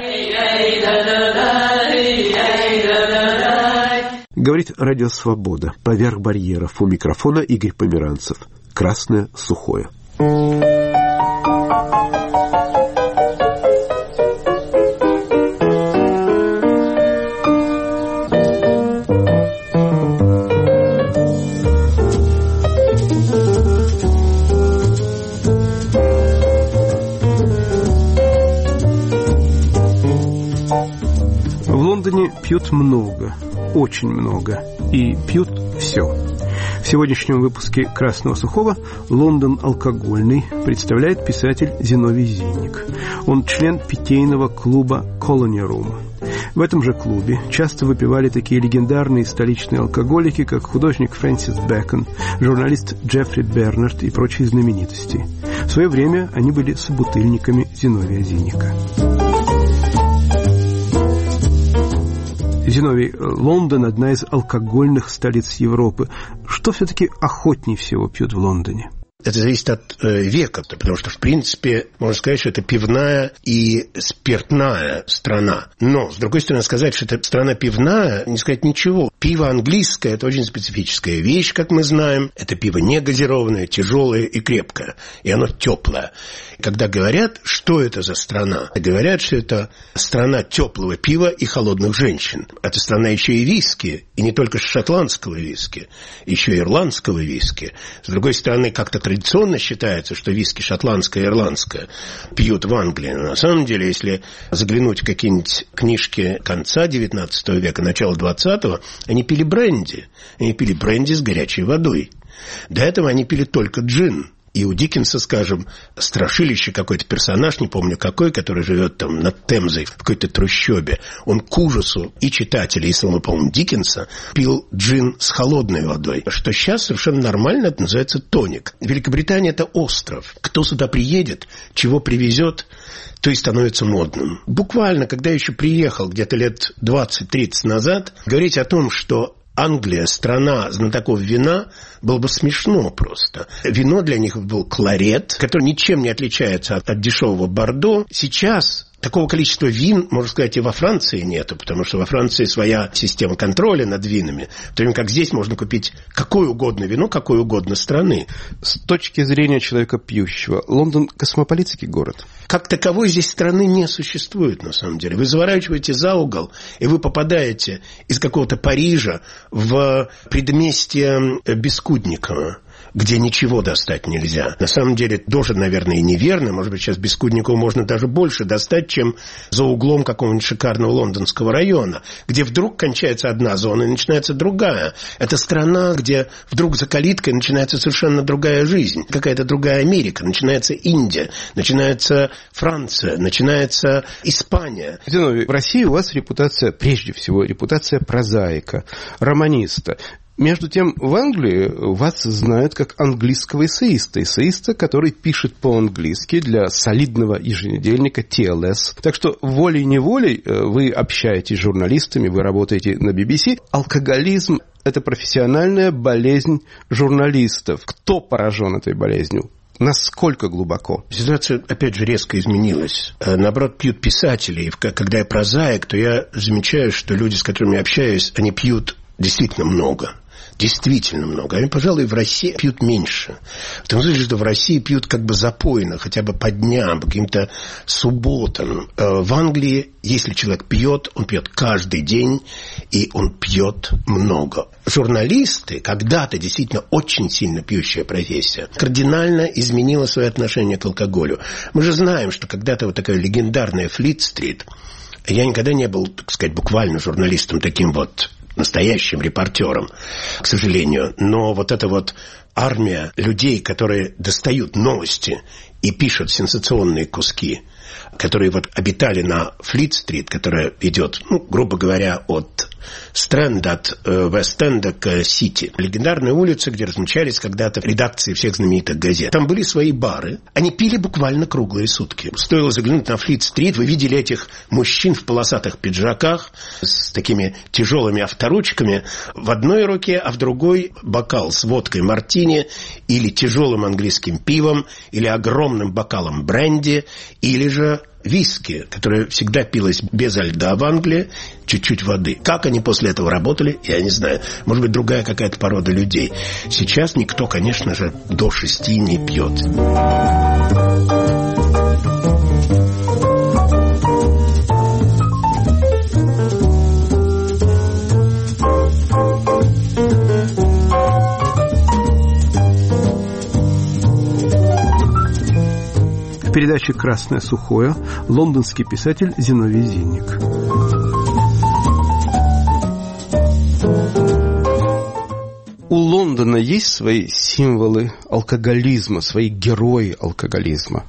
Говорит Радио Свобода. Поверх барьеров. У микрофона Игорь Померанцев. Красное сухое. В Лондоне пьют много, очень много, и пьют все. В сегодняшнем выпуске «Красного сухого» «Лондон алкогольный» представляет писатель Зиновий Зинник. Он член питейного клуба «Colony Room». В этом же клубе часто выпивали такие легендарные столичные алкоголики, как художник Фрэнсис Бэкон, журналист Джеффри Бернард и прочие знаменитости. В свое время они были собутыльниками Зиновия Зинника. Зиновий, Лондон – одна из алкогольных столиц Европы. Что все-таки охотнее всего пьют в Лондоне? Это зависит от века, потому что, в принципе, можно сказать, что это пивная и спиртная страна. Но, с другой стороны, сказать, что это страна пивная, не сказать ничего. Пиво английское – это очень специфическая вещь, как мы знаем. Это пиво не газированное, тяжелое и крепкое. И оно теплое. Когда говорят, что это за страна, говорят, что это страна теплого пива и холодных женщин. Это страна еще и виски, и не только шотландского виски, еще и ирландского виски. С другой стороны, как-то традиционно считается, что виски шотландское и ирландское пьют в Англии. Но на самом деле, если заглянуть в какие-нибудь книжки конца XIX века, начала XX, они пили бренди. Они пили бренди с горячей водой. До этого они пили только джин. И у Диккенса, скажем, страшилище какой-то персонаж, не помню какой, который живет там над Темзой в какой-то трущобе, он к ужасу и читателей, и самого, по-моему, Диккенса пил джин с холодной водой. Что сейчас совершенно нормально, это называется тоник. Великобритания – это остров. Кто сюда приедет, чего привезет, то и становится модным. Буквально, когда я еще приехал где-то лет 20-30 назад, говорить о том, что Англия, страна знатоков вина, было бы смешно просто. Вино для них был кларет, который ничем не отличается от дешевого бордо. Сейчас такого количества вин, можно сказать, и во Франции нету, потому что во Франции своя система контроля над винами, в то время как здесь можно купить какое угодно вино, какой угодно страны. С точки зрения человека пьющего, Лондон космополитский город? Как таковой здесь страны не существует, на самом деле. Вы заворачиваете за угол, и вы попадаете из какого-то Парижа в предместье Бескудникова, где ничего достать нельзя. На самом деле, тоже, наверное, и неверно. Может быть, сейчас Бескудникову можно даже больше достать, чем за углом какого-нибудь шикарного лондонского района, где вдруг кончается одна зона и начинается другая. Это страна, где вдруг за калиткой начинается совершенно другая жизнь. Какая-то другая Америка. Начинается Индия, начинается Франция, начинается Испания. Зиновий, в России у вас репутация, прежде всего, репутация прозаика, романиста. Между тем, в Англии вас знают как английского эссеиста, который пишет по-английски для солидного еженедельника TLS. Так что волей-неволей вы общаетесь с журналистами, вы работаете на BBC. Алкоголизм – это профессиональная болезнь журналистов. Кто поражен этой болезнью? Насколько глубоко? Ситуация, опять же, резко изменилась. Наоборот, пьют писатели. Когда я прозаик, то я замечаю, что люди, с которыми я общаюсь, они пьют действительно много. Действительно много. Они, пожалуй, в России пьют меньше. В том смысле, что в России пьют как бы запойно, хотя бы по дням, по каким-то субботам. В Англии, если человек пьет, он пьет каждый день, и он пьет много. Журналисты, когда-то действительно очень сильно пьющая профессия, кардинально изменила свое отношение к алкоголю. Мы же знаем, что когда-то вот такая легендарная Флит-стрит, я никогда не был, так сказать, буквально журналистом таким вот настоящим репортером, к сожалению. Но вот эта вот армия людей, которые достают новости и пишут сенсационные куски, которые вот обитали на Флит-стрит, которая идет, грубо говоря, от Стрэнда, от Вест-Энда к Сити. Легендарная улица, где размещались когда-то редакции всех знаменитых газет. Там были свои бары. Они пили буквально круглые сутки. Стоило заглянуть на Флит-стрит, вы видели этих мужчин в полосатых пиджаках с такими тяжелыми авторучками в одной руке, а в другой бокал с водкой мартини или тяжелым английским пивом, или огромным бокалом бренди, или же виски, которое всегда пилось без льда в Англии, чуть-чуть воды. Как они после этого работали, я не знаю. Может быть, другая какая-то порода людей. Сейчас никто, конечно же, до 6 не пьет. В передаче «Красное сухое» лондонский писатель Зиновий Зинник. У Лондона есть свои символы алкоголизма, свои герои алкоголизма?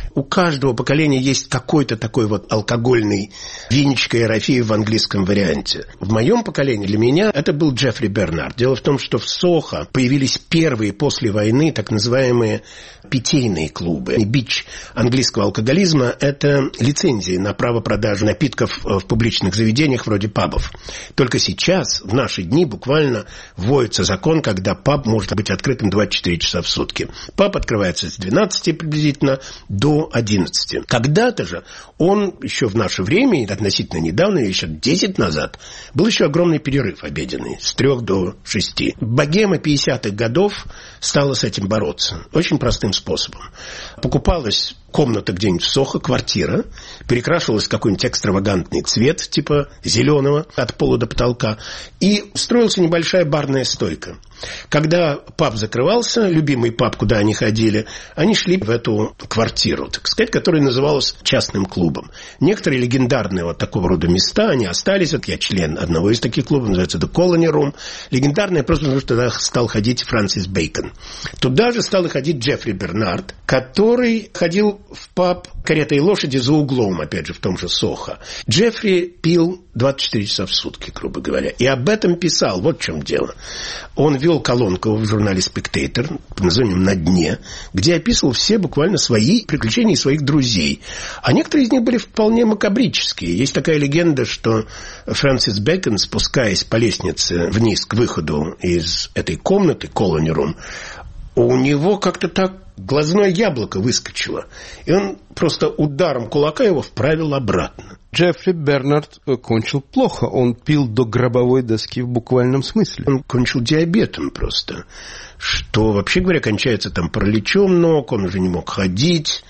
У каждого поколения есть какой-то такой вот алкогольный Винечка и Ерофеев в английском варианте. В моем поколении для меня это был Джеффри Бернард. Дело в том, что в Сохо появились первые после войны так называемые питейные клубы. И бич английского алкоголизма – это лицензии на право продажи напитков в публичных заведениях вроде пабов. Только сейчас, в наши дни, буквально вводится закон, когда паб может быть открытым 24 часа в сутки. Паб открывается с 12 приблизительно до 11. Когда-то же он еще в наше время, относительно недавно, еще 10 назад, был еще огромный перерыв обеденный, с 3 до 6. Богема 50-х годов стала с этим бороться. Очень простым способом. Покупалась комната где-нибудь в Сохо, квартира, перекрашивалась в какой-нибудь экстравагантный цвет, типа зеленого, от пола до потолка, и строилась небольшая барная стойка. Когда паб закрывался, любимый паб, куда они ходили, они шли в эту квартиру, так сказать, которая называлась частным клубом. Некоторые легендарные вот такого рода места, они остались. Вот я член одного из таких клубов, называется The Colony Room. Легендарные просто потому, что туда стал ходить Фрэнсис Бэкон. Туда же стал ходить Джеффри Бернард, который ходил в паб «Карета и лошади» за углом, опять же, в том же Сохо. Джеффри пил 24 часа в сутки, грубо говоря. И об этом писал. Вот в чем дело. Он вел колонку в журнале «Спектейтор» под названием «На дне», где описывал все буквально свои приключения и своих друзей. А некоторые из них были вполне макабрические. Есть такая легенда, что Фрэнсис Бэкон, спускаясь по лестнице вниз к выходу из этой комнаты, Colony Room, у него как-то так глазное яблоко выскочило. И он просто ударом кулака его вправил обратно. Джеффри Бернард кончил плохо. Он пил до гробовой доски в буквальном смысле. Он кончил диабетом просто. Что, вообще говоря, кончается там параличом ног, он уже не мог ходить.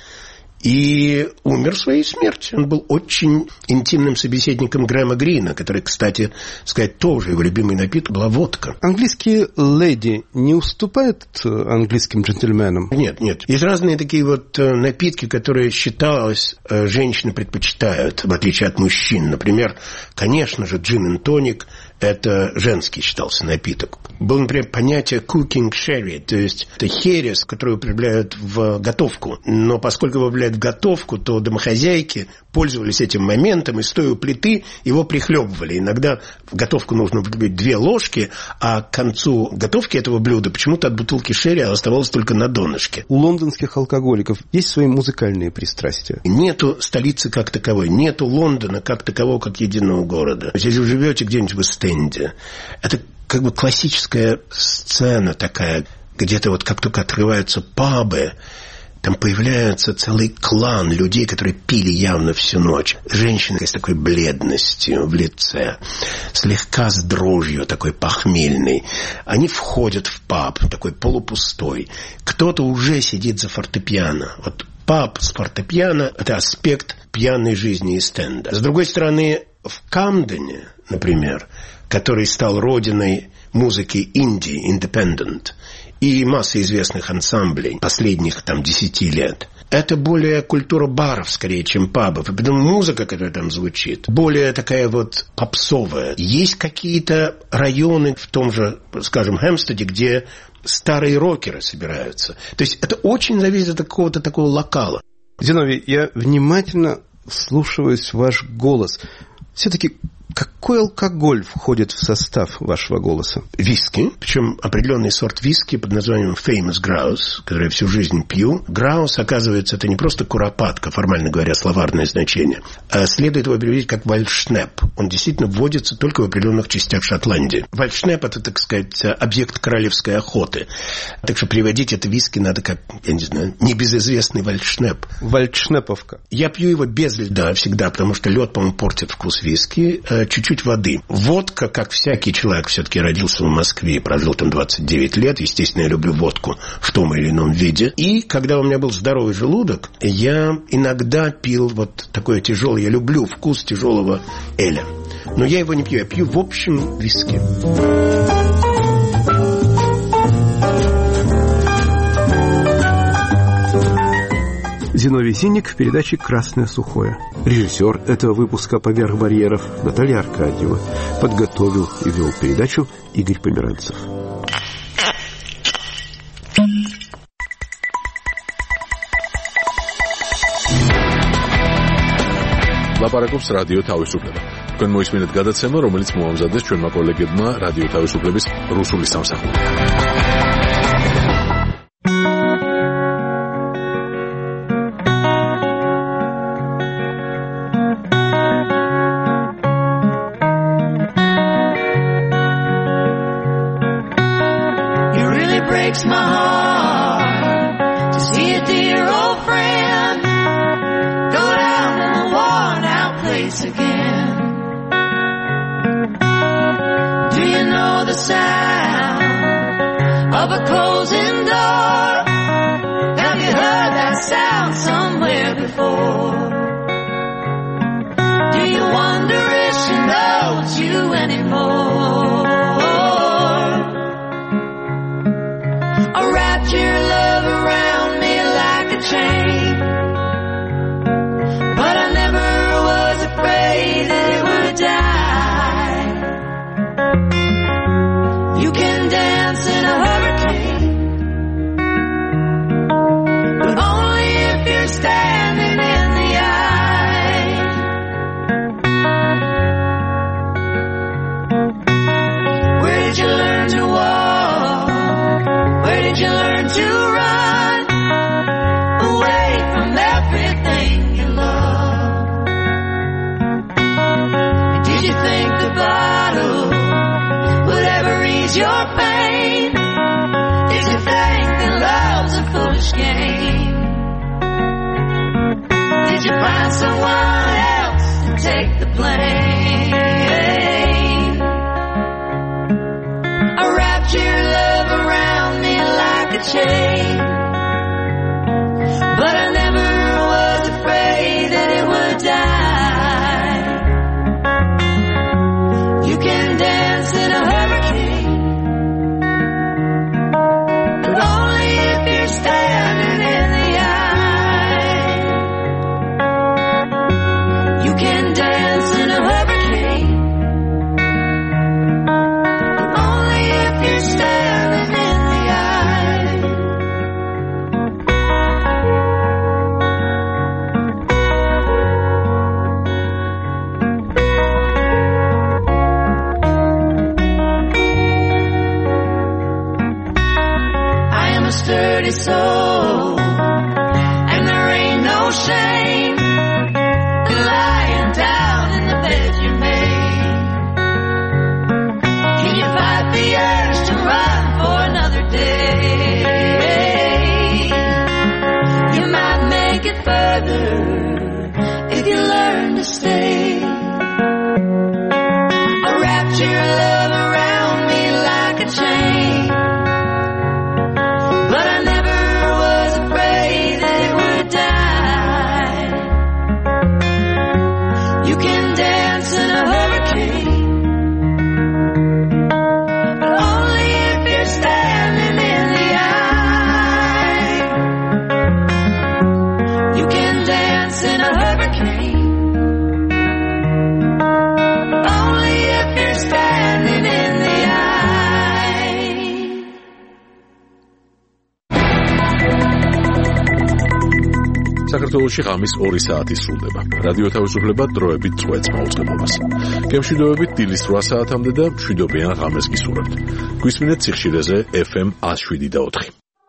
И умер своей смертью. Он был очень интимным собеседником Грэма Грина, который, кстати, сказать, тоже его любимый напиток была водка. Английские леди не уступают английским джентльменам? Нет, нет. Есть разные такие вот напитки, которые, считалось, женщины предпочитают, в отличие от мужчин. Например, конечно же, джин и тоник. Это женский считался напиток. Было, например, понятие cooking sherry, то есть это херес, который употребляют в готовку. Но поскольку его употребляют в готовку, то домохозяйки пользовались этим моментом и, стоя у плиты, его прихлебывали. Иногда в готовку нужно употреблять 2 ложки, а к концу готовки этого блюда почему-то от бутылки шерри оставалось только на донышке. У лондонских алкоголиков есть свои музыкальные пристрастия? Нету столицы как таковой, нету Лондона как такового, как единого города. Если вы живете где-нибудь в Эстенде, это как бы классическая сцена такая, где-то вот как только открываются пабы, там появляется целый клан людей, которые пили явно всю ночь. Женщины с такой бледностью в лице, слегка с дрожью такой похмельной. Они входят в паб, такой полупустой. Кто-то уже сидит за фортепиано. Вот паб с фортепиано – это аспект пьяной жизни Эстенда. С другой стороны, в Камдене, например, который стал родиной музыки инди, индепендент, и масса известных ансамблей последних 10 лет. Это более культура баров, скорее, чем пабов. И потом музыка, которая там звучит, более такая вот попсовая. Есть какие-то районы в том же, скажем, Хэмпстеде, где старые рокеры собираются. То есть это очень зависит от какого-то такого локала. Зиновий, я внимательно вслушиваюсь в ваш голос. Все-таки какой алкоголь входит в состав вашего голоса? Виски, причем определенный сорт виски под названием Famous Grouse, который я всю жизнь пью. Граус, оказывается, это не просто куропатка, формально говоря, словарное значение, а следует его переводить как вальшнеп. Он действительно вводится только в определенных частях Шотландии. Вальшнеп – это, так сказать, объект королевской охоты. Так что переводить это виски надо как, я не знаю, небезызвестный вальшнеп. Вальшнеповка. Я пью его без льда всегда, потому что лед, по-моему, портит вкус виски. Чуть-чуть воды. Водка, как всякий человек, все-таки родился в Москве и прожил там 29 лет. Естественно, я люблю водку в том или ином виде. И когда у меня был здоровый желудок, я иногда пил вот такое тяжелое. Я люблю вкус тяжелого эля. Но я его не пью. Я пью, в общем, виски. Зиновий Синик в передаче «Красное сухое». Режиссер этого выпуска «Поверх барьеров» Наталья Аркадьева. Подготовил и вел передачу Игорь Померанцев. ლაპარაკობს რადიო თავისუფლება. თქვენ მოისმინეთ გადაცემა, რომელიც მოამზადეს ჩვენმა კოლეგებმა რადიო თავისუფლების რუსული სამსახურიდან. Breaks my heart to see a dear old friend go down in a worn-out place again. Do you know the sound of a closing door? Have you heard that sound somewhere before? Do you wonder if she knows you anymore? Wrapped your love around me like a chain, but I never was afraid that it would die. You can dance in a hurricane, but only if you're standing in the eye. Where did you learn to walk? Where did you learn to run away from everything you love? And did you think the bottle would ever ease your pain? Did you think that love's a foolish game? Did you find someone else to take the blame? I wrapped your love around me like a chain, but I never was afraid that it would die. You can dance in a hurricane, but only if you're standing in the eye. You can dance in a hurricane, but only if you're standing in the eye. I am a sturdy soul, and there ain't no shame in lying down in the bed you made. Can you fight the urge to run for another day? You might make it further if you learn to stay. I wrapped your love around me like a chain, but I never was afraid that it would die. You can dance in a hurricane, but only if you're standing in the eye. You can dance in a hurricane, but only if you're standing in the eye. საქართველოში ღამის 2 საათი სრულდება. რადიო თავისუფლება დროებით წვეთს მაუწყებლობას. გემშვიდობებით დილის 8 საათამდე და მშვიდობიან ღამეს გისურვებთ. გვისმინეთ სიხშირეზე FM 107.4.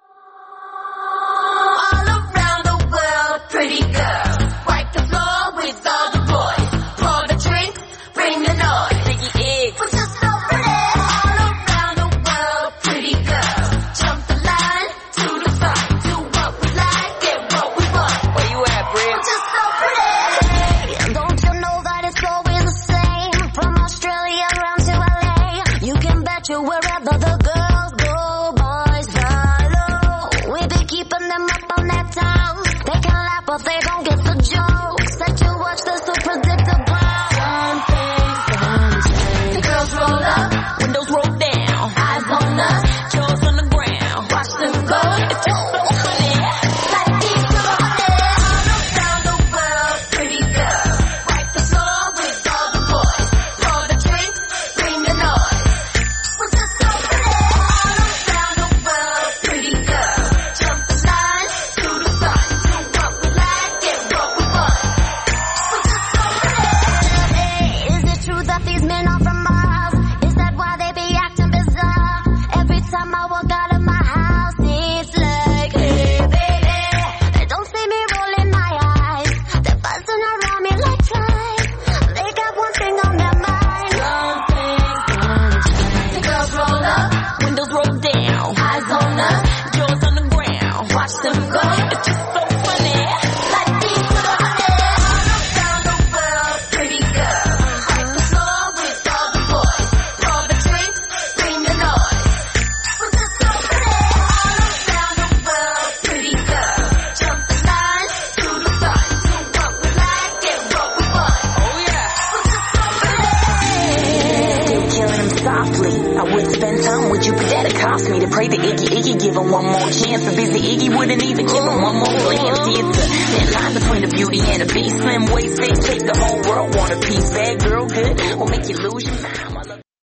All around the world, pretty girls, wipe the floor with all the boys. Pour the drinks, bring the noise. Biggie eggs, we're just so pretty. All around the world, pretty girls, jump the line to the front. Do what we like, get what we want. Where you at, Brit? We're just so pretty. Don't you know that it's always the same? From Australia around to LA, you can bet you wherever the girls go, boys follow. We be keeping them up on that time. They can laugh but they don't get the joke. Set to watch, they're so predictable. Something's gonna change. The girls roll up, Windows roll down, eyes on us, jaws on the ground. watch them go. It's so funny. Like these little honey. All around the world, pretty girls, wipe the floor with all the boys. Pour the drinks, bring the noise. We're just so softly. I wouldn't spend time with you, but that'd cost me to pray to Iggy, give him one more chance. A busy Iggy wouldn't even give him one more glance. See, it's a thin line between a beauty and a beast. Slim waist, take the whole world, want a piece. Bad girl, good, will make you lose your mind.